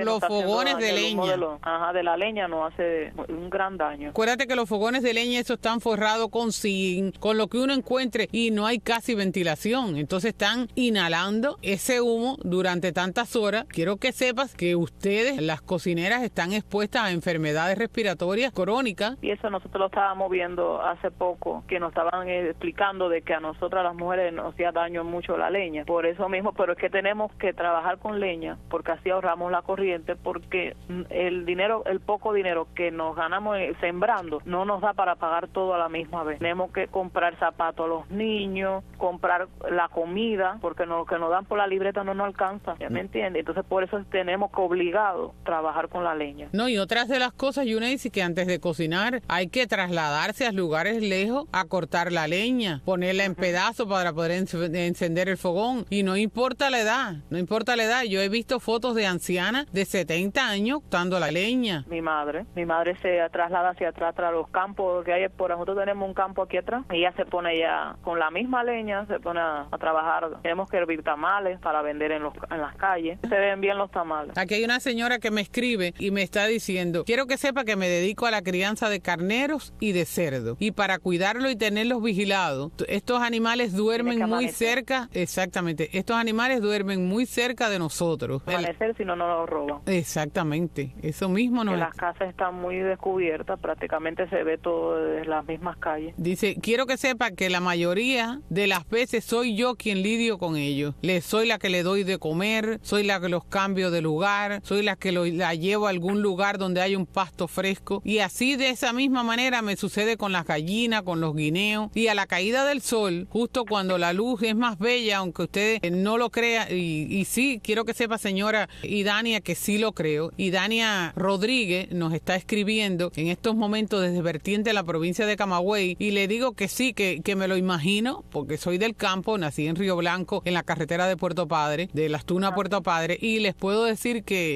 de leña. De la leña nos hace un gran daño. Acuérdate que los fogones de leña esos están forrados con zinc, con lo que uno encuentre, y no hay casi ventilación. Entonces están inhalando ese humo durante tantas horas. Quiero que sepas que ustedes, las cocineras, están expuestas a enfermedades respiratorias crónicas. Y eso nosotros lo estábamos viendo hace poco, que nos estaban explicando de que a nosotras las mujeres nos hacía daño mucho la leña. Por eso mismo, pero es que tenemos que trabajar con leña, porque así ahorramos la corriente, porque el poco dinero que nos ganamos sembrando no nos da para pagar todo a la misma vez. Tenemos que comprar zapatos a los niños, comprar la comida, porque lo que nos dan por la libreta no nos alcanza, ¿ya me entiende? Entonces por eso tenemos que obligado trabajar con la leña. No, y otras de las cosas, Yuneisi, que antes de cocinar hay que trasladarse a lugares lejos a cortar la leña, ponerla en pedazos para poder encender el fogón, y Y no importa la edad, no importa la edad. Yo he visto fotos de ancianas de 70 años dando la leña. Mi madre se traslada hacia atrás, tras los campos que hay por nosotros tenemos un campo aquí atrás, y ella se pone ya con la misma leña, se pone a trabajar. Tenemos que hervir tamales para vender en las calles. Se ven bien los tamales. Aquí hay una señora que me escribe y me está diciendo, quiero que sepa que me dedico a la crianza de carneros y de cerdo, y para cuidarlo y tenerlos vigilados, estos animales duermen muy cerca, exactamente, estos animales duermen muy cerca de nosotros. Amanecer, si no nos lo roban. Exactamente, eso mismo no es. Las casas están muy descubiertas, prácticamente se ve todo desde las mismas calles. Dice, quiero que sepa que la mayoría de las veces soy yo quien lidio con ellos. Soy la que le doy de comer, soy la que los cambio de lugar, soy la que la llevo a algún lugar donde hay un pasto fresco, y así de esa misma manera me sucede con las gallinas, con los guineos, y a la caída del sol, justo cuando la luz es más bella, aunque usted no lo crea, y sí, quiero que sepa, señora Idania, que sí lo creo. Idania Rodríguez nos está escribiendo en estos momentos desde vertiente de la provincia de Camagüey, y le digo que sí, que me lo imagino, porque soy del campo, nací en Río Blanco, en la carretera de Puerto Padre, de Las Tunas a Puerto Padre, y les puedo decir que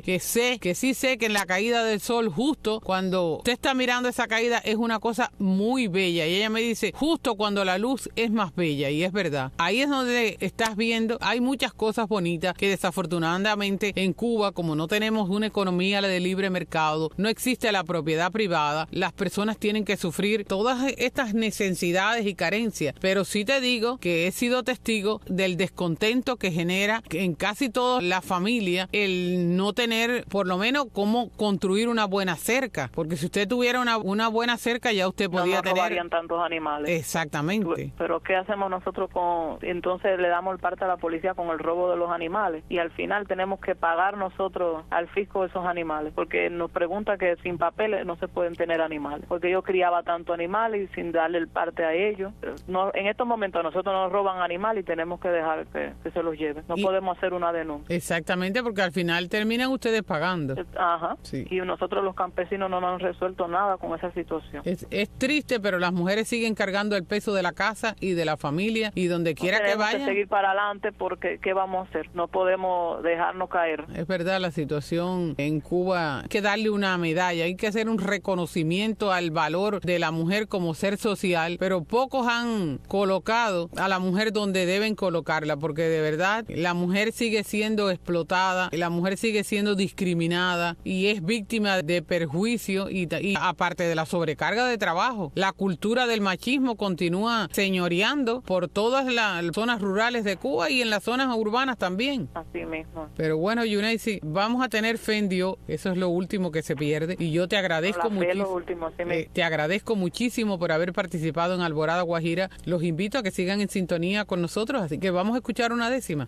sí sé que en la caída del sol, justo cuando usted está mirando esa caída, es una cosa muy bella, y ella me dice, justo cuando la luz es más bella, y es verdad, ahí es donde estás viendo, hay muchas cosas bonitas que desafortunadamente en Cuba, como no tenemos una economía de libre mercado, no existe la propiedad privada, las personas tienen que sufrir todas estas necesidades y carencias, pero sí te digo que he sido testigo del descontento que genera en casi toda la familia el no tener por lo menos cómo construir una buena cerca, porque si usted tuviera una buena cerca ya usted podía tener... No robarían tantos animales. Exactamente. Pero ¿qué hacemos nosotros con...? Entonces le damos el parte a la policía con el robo de los animales, y al final tenemos que pagar nosotros al fisco de esos animales, porque nos pregunta que sin papeles no se pueden tener animales, porque yo criaba tanto animales y sin darle el parte a ellos. No, en estos momentos a nosotros nos roban animales y tenemos que dejar que se los lleven. No podemos hacer una denuncia. Exactamente, porque al final terminan ustedes pagando. Ajá. Sí. Y nosotros los campesinos no nos han resuelto nada con esa situación. Es triste, pero las mujeres siguen cargando el peso de la casa y de la familia, y donde quiera que vayan. Tenemos que seguir para adelante, porque ¿qué vamos a hacer? No podemos dejarnos caer. Es verdad, la situación en Cuba, hay que darle una medalla, hay que hacer un reconocimiento al valor de la mujer como ser social, pero pocos han colocado a la mujer donde deben colocarla, porque de verdad la mujer sigue siendo explotada, la mujer sigue siendo discriminada y es víctima de perjuicio, y aparte de la sobrecarga de trabajo, la cultura del machismo continúa señoreando por todas las zonas rurales de Cuba y en las zonas urbanas también. Así mismo. Pero bueno, Yuneisi, vamos a tener fe en Dios, eso es lo último que se pierde, y yo te agradezco muchísimo. Te agradezco muchísimo por haber participado en Alborada Guajira. Los invito a que sigan en sintonía con nosotros, así que vamos a escuchar una décima.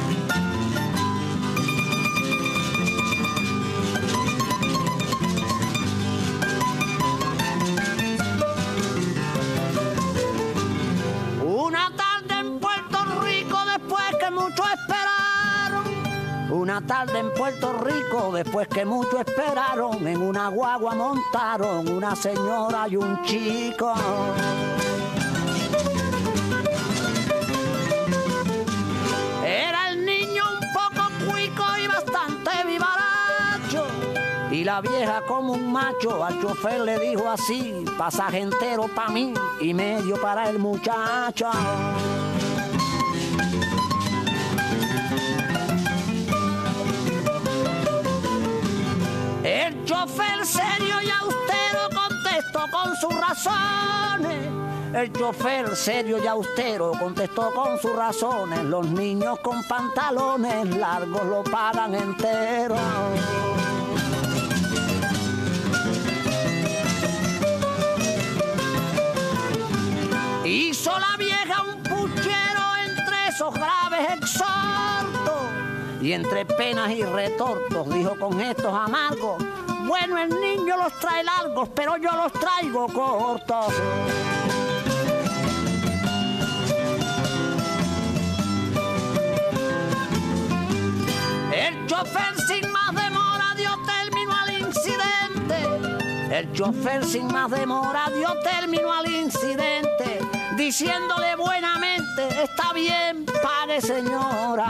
Una tarde en Puerto Rico después que mucho esperaron. Una tarde en Puerto Rico después que mucho esperaron. En una guagua montaron una señora y un chico. Era el niño un poco cuico y bastante vivaracho. Y la vieja como un macho al chofer le dijo así: pasaje entero para mí y medio para el muchacho. El chofer serio y austero contestó con sus razones. El chofer serio y austero contestó con sus razones: los niños con pantalones largos lo pagan entero. Hizo la vieja un puchero entre esos graves exhortos, y entre penas y retortos dijo con estos amargos: bueno, el niño los trae largos, pero yo los traigo cortos. El chofer sin más demora dio término al incidente. El chofer sin más demora dio término al incidente. diciéndole buenamente, está bien, pague señora.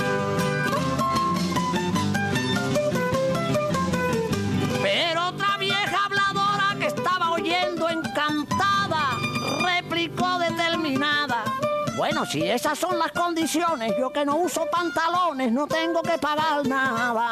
Pero otra vieja habladora que estaba oyendo encantada, replicó determinada, bueno, si esas son las condiciones, yo que no uso pantalones, no tengo que pagar nada.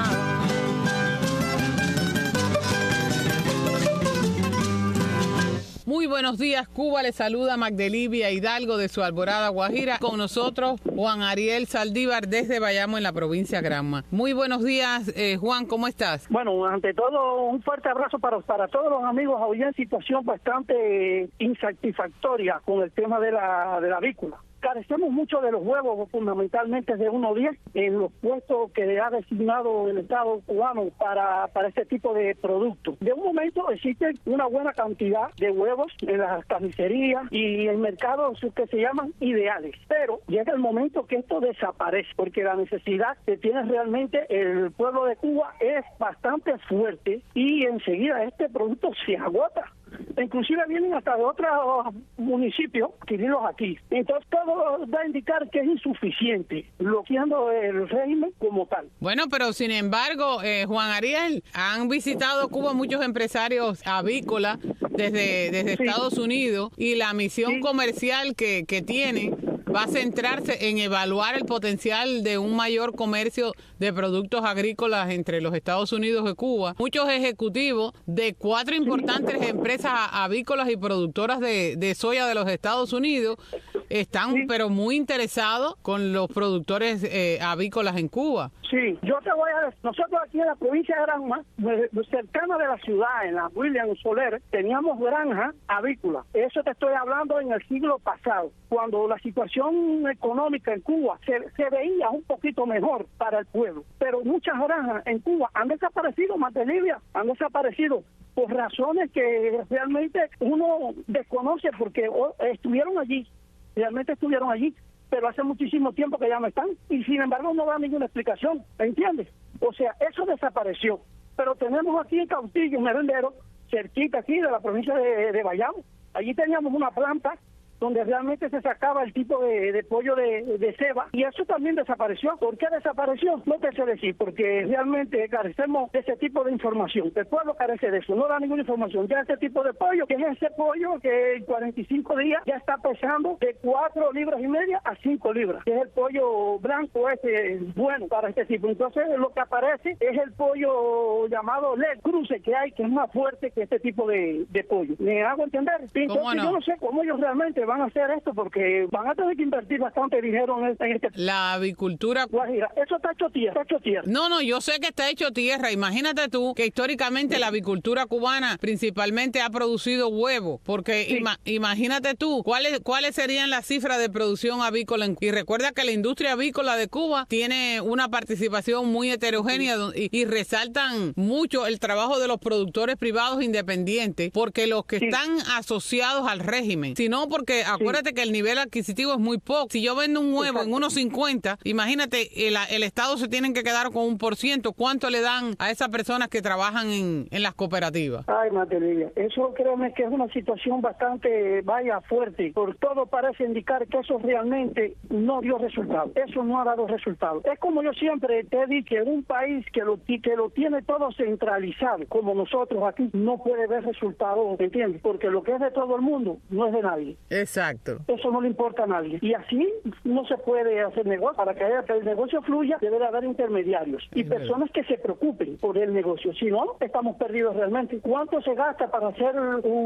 Muy buenos días, Cuba. Le saluda Magdelivia Hidalgo de su Alborada, Guajira. Con nosotros, Juan Ariel Saldívar desde Bayamo, en la provincia Granma. Muy buenos días, Juan, ¿cómo estás? Bueno, ante todo, un fuerte abrazo para todos los amigos. Hoy en situación bastante insatisfactoria con el tema de la avícola. Carecemos mucho de los huevos, fundamentalmente de 1-10, en los puestos que ha designado el Estado cubano para este tipo de productos. De un momento existe una buena cantidad de huevos en las carnicerías y en mercados que se llaman ideales, pero llega el momento que esto desaparece, porque la necesidad que tiene realmente el pueblo de Cuba es bastante fuerte y enseguida este producto se agota. Inclusive vienen hasta de otros municipios adquirirlos aquí. Entonces todo da a indicar que es insuficiente, bloqueando el régimen como tal. Bueno, pero sin embargo, Juan Ariel, han visitado Cuba muchos empresarios avícolas desde Estados Unidos, y la misión comercial que tiene va a centrarse en evaluar el potencial de un mayor comercio de productos agrícolas entre los Estados Unidos y Cuba. Muchos ejecutivos de 4 importantes empresas avícolas y productoras de soya de los Estados Unidos están pero muy interesados con los productores avícolas en Cuba. Sí, yo te voy a decir, nosotros aquí en la provincia de Granma, cercana de la ciudad, en la William Soler, teníamos granjas avícolas. Eso te estoy hablando en el siglo pasado, cuando la situación económica en Cuba se veía un poquito mejor para el pueblo. Pero muchas granjas en Cuba han desaparecido, Magdelivia, han desaparecido por razones que realmente uno desconoce, porque estuvieron allí, realmente estuvieron allí, pero hace muchísimo tiempo que ya no están, y sin embargo no da ninguna explicación, ¿entiendes? O sea, eso desapareció. Pero tenemos aquí en Cautillo, un merendero, cerquita aquí de la provincia de Bayamo. Allí teníamos una planta donde realmente se sacaba el tipo de pollo de ceba, y eso también desapareció. ¿Por qué desapareció? No te sé decir, porque realmente carecemos de ese tipo de información. El pueblo carece de eso, no da ninguna información. Ya ese tipo de pollo, que es ese pollo que en 45 días ya está pesando de 4,5 libras a 5 libras, que es el pollo blanco bueno para este tipo. Entonces lo que aparece es el pollo llamado LED cruce que hay, que es más fuerte que este tipo de pollo. ¿Me hago entender? Entonces yo no sé cómo ellos realmente van a hacer esto, porque van a tener que invertir bastante dinero en este. La avicultura Guajira, eso está hecho tierra, No, yo sé que está hecho tierra. Imagínate tú que históricamente la avicultura cubana principalmente ha producido huevos, porque imagínate tú cuáles serían las cifras de producción avícola. Y recuerda que la industria avícola de Cuba tiene una participación muy heterogénea y resaltan mucho el trabajo de los productores privados independientes, porque los que están asociados al régimen, sino porque acuérdate que el nivel adquisitivo es muy poco. Si yo vendo un huevo en 1.50, imagínate, el Estado se tiene que quedar con 1%. ¿Cuánto le dan a esas personas que trabajan en las cooperativas? Ay, Magdelivia, eso créeme que es una situación bastante, fuerte. Por todo parece indicar que eso realmente no dio resultado. Eso no ha dado resultado. Es como yo siempre te he dicho, en un país que lo tiene todo centralizado, como nosotros aquí, no puede ver resultados, ¿entiendes? Porque lo que es de todo el mundo no es de nadie. Exacto. Eso no le importa a nadie. Y así no se puede hacer negocio. Para que el negocio fluya, debe de haber intermediarios y personas que se preocupen por el negocio. Si no, estamos perdidos realmente. ¿Cuánto se gasta para hacer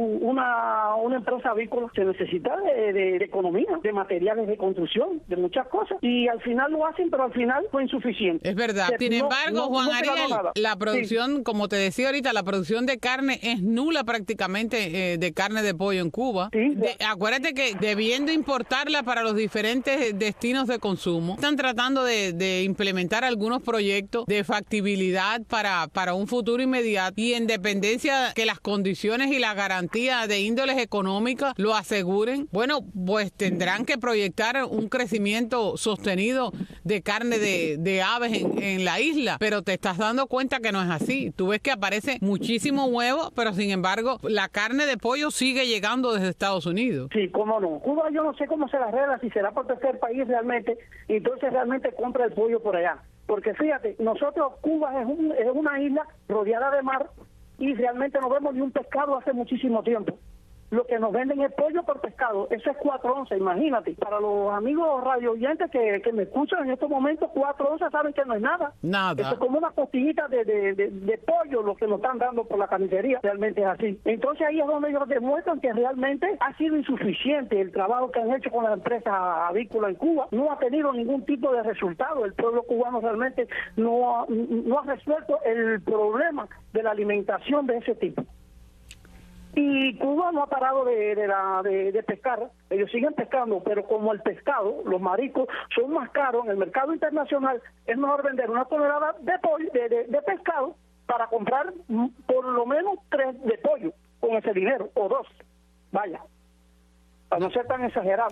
una empresa avícola? Se necesita de economía, de materiales de construcción, de muchas cosas. Y al final lo hacen, pero al final fue insuficiente. Es verdad. Sin embargo, Juan Ariel, la producción, como te decía ahorita, la producción de carne es nula prácticamente, de carne de pollo en Cuba. Acuérdate que debiendo importarla para los diferentes destinos de consumo, están tratando de implementar algunos proyectos de factibilidad para un futuro inmediato, y en dependencia que las condiciones y la garantía de índoles económicas lo aseguren, bueno, pues tendrán que proyectar un crecimiento sostenido de carne de aves en la isla, pero te estás dando cuenta que no es así. Tú ves que aparece muchísimo huevo, pero sin embargo la carne de pollo sigue llegando desde Estados Unidos. Sí, cómo no. Cuba yo no sé cómo se la arregla, si será por tercer país realmente, y entonces realmente compra el pollo por allá. Porque fíjate, nosotros, Cuba es una isla rodeada de mar y realmente no vemos ni un pescado hace muchísimo tiempo. Lo que nos venden es pollo por pescado, eso es 4 onzas, imagínate. Para los amigos radio oyentes que me escuchan en estos momentos, 4 onzas saben que no es nada. Nada. Eso es como una costillita de pollo lo que nos están dando por la carnicería, realmente es así. Entonces ahí es donde ellos demuestran que realmente ha sido insuficiente el trabajo que han hecho con la empresa avícola en Cuba. No ha tenido ningún tipo de resultado. El pueblo cubano realmente no ha resuelto el problema de la alimentación de ese tipo. Y Cuba no ha parado de pescar, ellos siguen pescando, pero como el pescado, los mariscos, son más caros en el mercado internacional, es mejor vender una tonelada de pescado para comprar por lo menos 3 de pollo con ese dinero, o 2, vaya, para no ser tan exagerado.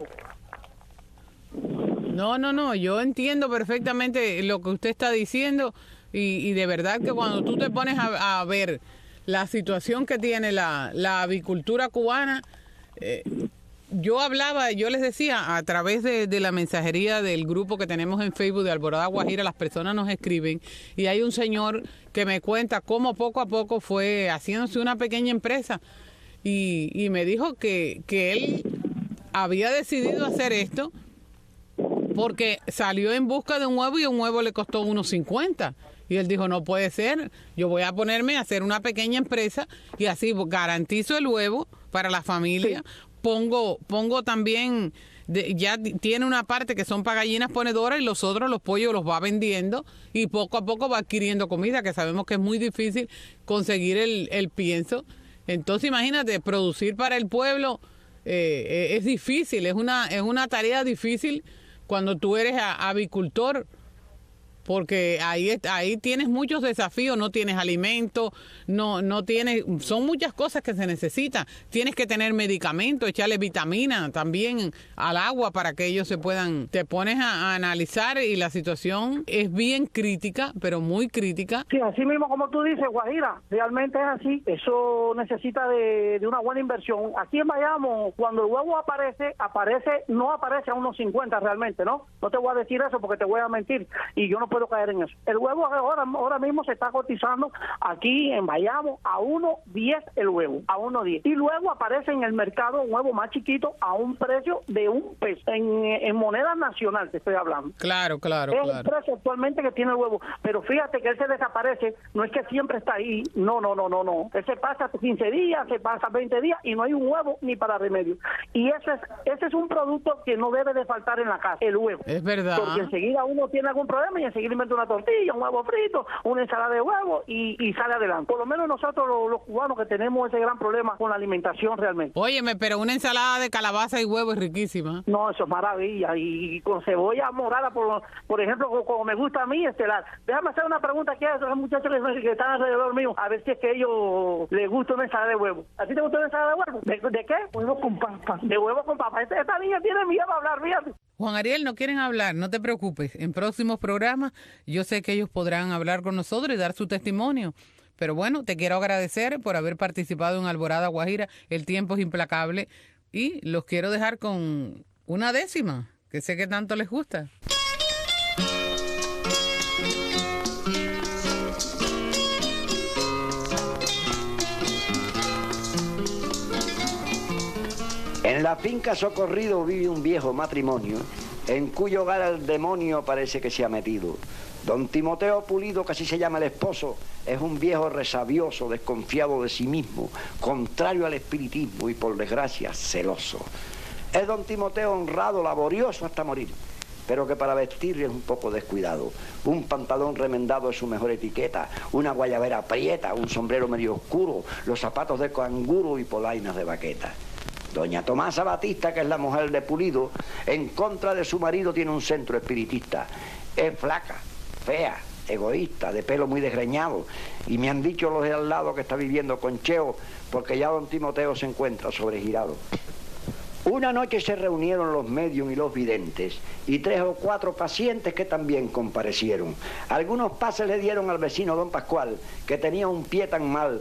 No, yo entiendo perfectamente lo que usted está diciendo y de verdad que cuando tú te pones a ver la situación que tiene la avicultura cubana, yo les decía, a través de la mensajería del grupo que tenemos en Facebook de Alborada Guajira, las personas nos escriben y hay un señor que me cuenta cómo poco a poco fue haciéndose una pequeña empresa y me dijo que él había decidido hacer esto porque salió en busca de un huevo y un huevo le costó $1.50. Y él dijo, no puede ser, yo voy a ponerme a hacer una pequeña empresa y así garantizo el huevo para la familia. Sí. Pongo también, ya tiene una parte que son para gallinas ponedoras y los otros, los pollos, los va vendiendo y poco a poco va adquiriendo comida, que sabemos que es muy difícil conseguir el pienso. Entonces imagínate, producir para el pueblo es difícil, es una tarea difícil cuando tú eres avicultor. Porque ahí tienes muchos desafíos, no tienes alimento, no tienes, son muchas cosas que se necesitan. Tienes que tener medicamentos, echarle vitamina también al agua para que ellos se puedan, te pones a analizar y la situación es bien crítica, pero muy crítica. Sí, así mismo como tú dices, Guajira, realmente es así, eso necesita de una buena inversión. Aquí en Bayamo, cuando el huevo no aparece a unos 50 realmente, ¿no? No te voy a decir eso porque te voy a mentir y yo no puedo caer en eso. El huevo ahora mismo se está cotizando aquí en Bayamo a 1.10 el huevo, a 1.10. Y luego aparece en el mercado un huevo más chiquito a un precio de $1 en moneda nacional, te estoy hablando. Claro. Es el precio actualmente que tiene el huevo. Pero fíjate que él se desaparece, no es que siempre está ahí, no. Él se pasa 15 días, se pasa 20 días y no hay un huevo ni para remedio. Y ese es un producto que no debe de faltar en la casa, el huevo. Es verdad. Porque enseguida uno tiene algún problema y enseguida inventa una tortilla, un huevo frito, una ensalada de huevo y sale adelante. Por lo menos nosotros los cubanos que tenemos ese gran problema con la alimentación realmente. Óyeme, pero una ensalada de calabaza y huevo es riquísima. No, eso es maravilla. Y con cebolla morada, por ejemplo, como me gusta a mí, Estelar. Déjame hacer una pregunta aquí a esos muchachos que están alrededor mío, a ver si es que a ellos les gusta una ensalada de huevo. ¿A ti te gusta una ensalada de huevo? ¿De qué? Huevo con papa. De huevo con papa. Esta niña tiene miedo a hablar, fíjate. Juan Ariel, no quieren hablar, no te preocupes. En próximos programas yo sé que ellos podrán hablar con nosotros y dar su testimonio. Pero bueno, te quiero agradecer por haber participado en Alborada Guajira. El tiempo es implacable y los quiero dejar con una décima, que sé que tanto les gusta. En la finca Socorrido vive un viejo matrimonio, en cuyo hogar el demonio parece que se ha metido. Don Timoteo Pulido, que así se llama el esposo, es un viejo resabioso, desconfiado de sí mismo, contrario al espiritismo y por desgracia celoso. Es don Timoteo honrado, laborioso hasta morir, pero que para vestir es un poco descuidado. Un pantalón remendado es su mejor etiqueta, una guayabera prieta, un sombrero medio oscuro, los zapatos de canguro y polainas de baqueta. Doña Tomasa Batista, que es la mujer de Pulido, en contra de su marido tiene un centro espiritista. Es flaca, fea, egoísta, de pelo muy desgreñado. Y me han dicho los de al lado que está viviendo con Cheo, porque ya don Timoteo se encuentra sobregirado. Una noche se reunieron los médium y los videntes y 3 o 4 pacientes que también comparecieron. Algunos pases le dieron al vecino don Pascual, que tenía un pie tan mal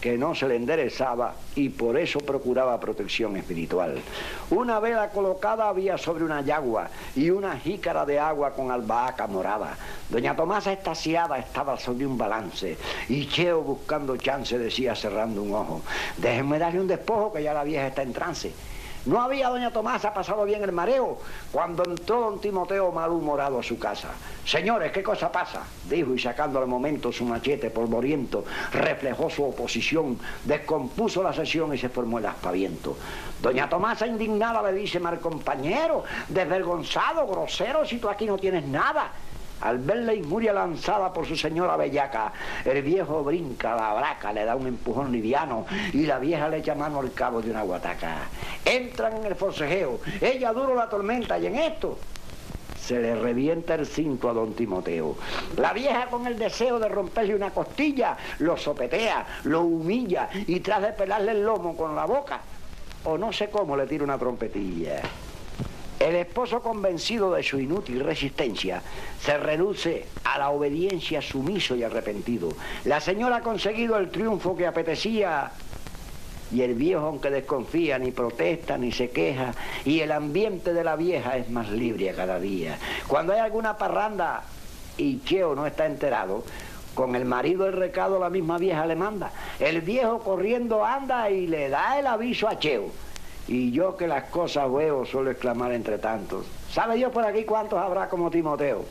que no se le enderezaba y por eso procuraba protección espiritual. Una vela colocada había sobre una yagua y una jícara de agua con albahaca morada. Doña Tomasa, extasiada, estaba sobre un balance y Cheo, buscando chance, decía cerrando un ojo: déjenme darle un despojo que ya la vieja está en trance. No había doña Tomasa pasado bien el mareo cuando entró don Timoteo malhumorado a su casa. Señores, ¿qué cosa pasa?, dijo, y sacando al momento su machete polvoriento, reflejó su oposición, descompuso la sesión y se formó el aspaviento. Doña Tomasa, indignada, le dice: mal compañero, desvergonzado, grosero, si tú aquí no tienes nada. Al ver la injuria lanzada por su señora bellaca, el viejo brinca la braca, le da un empujón liviano y la vieja le echa mano al cabo de una guataca. Entran en el forcejeo, ella duro la tormenta y en esto se le revienta el cinto a don Timoteo. La vieja, con el deseo de romperle una costilla, lo sopetea, lo humilla y tras de pelarle el lomo con la boca, o no sé cómo, le tira una trompetilla. El esposo, convencido de su inútil resistencia, se reduce a la obediencia, sumiso y arrepentido. La señora ha conseguido el triunfo que apetecía y el viejo, aunque desconfía, ni protesta ni se queja, y el ambiente de la vieja es más libre a cada día. Cuando hay alguna parranda y Cheo no está enterado, con el marido el recado la misma vieja le manda. El viejo corriendo anda y le da el aviso a Cheo. Y yo, que las cosas veo, suelo exclamar entre tantos: ¿sabe Dios por aquí cuántos habrá como Timoteo?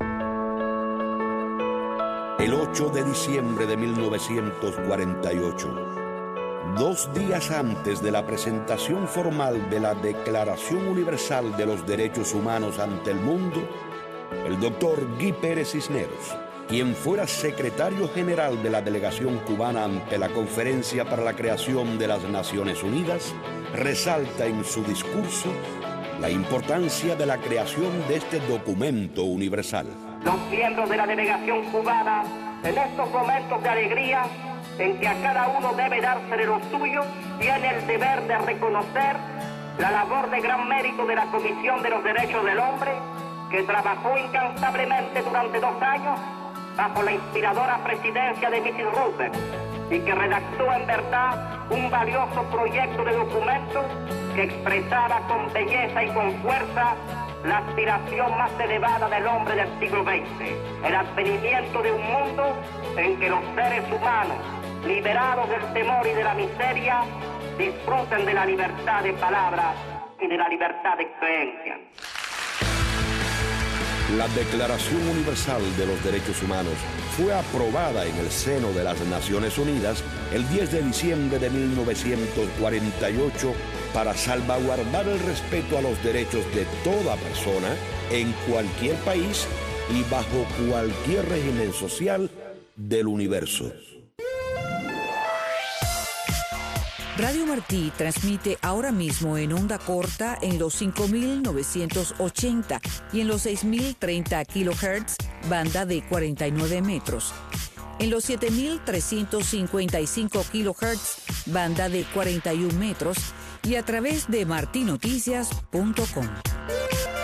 El 8 de diciembre de 1948, 2 días antes de la presentación formal de la Declaración Universal de los Derechos Humanos ante el mundo, el doctor Guy Pérez Cisneros, quien fuera secretario general de la delegación cubana ante la Conferencia para la Creación de las Naciones Unidas, resalta en su discurso la importancia de la creación de este documento universal. Los miembros de la delegación cubana, en estos momentos de alegría en que a cada uno debe dársele lo suyo, tiene el deber de reconocer la labor de gran mérito de la Comisión de los Derechos del Hombre, que trabajó incansablemente durante 2 años bajo la inspiradora presidencia de Mrs. Roosevelt, y que redactó en verdad un valioso proyecto de documento que expresaba con belleza y con fuerza la aspiración más elevada del hombre del siglo XX, el advenimiento de un mundo en que los seres humanos, liberados del temor y de la miseria, disfruten de la libertad de palabra y de la libertad de creencia. La Declaración Universal de los Derechos Humanos fue aprobada en el seno de las Naciones Unidas el 10 de diciembre de 1948 para salvaguardar el respeto a los derechos de toda persona en cualquier país y bajo cualquier régimen social del universo. Radio Martí transmite ahora mismo en onda corta en los 5.980 y en los 6.030 kHz, banda de 49 metros. En los 7.355 kHz, banda de 41 metros y a través de martinoticias.com.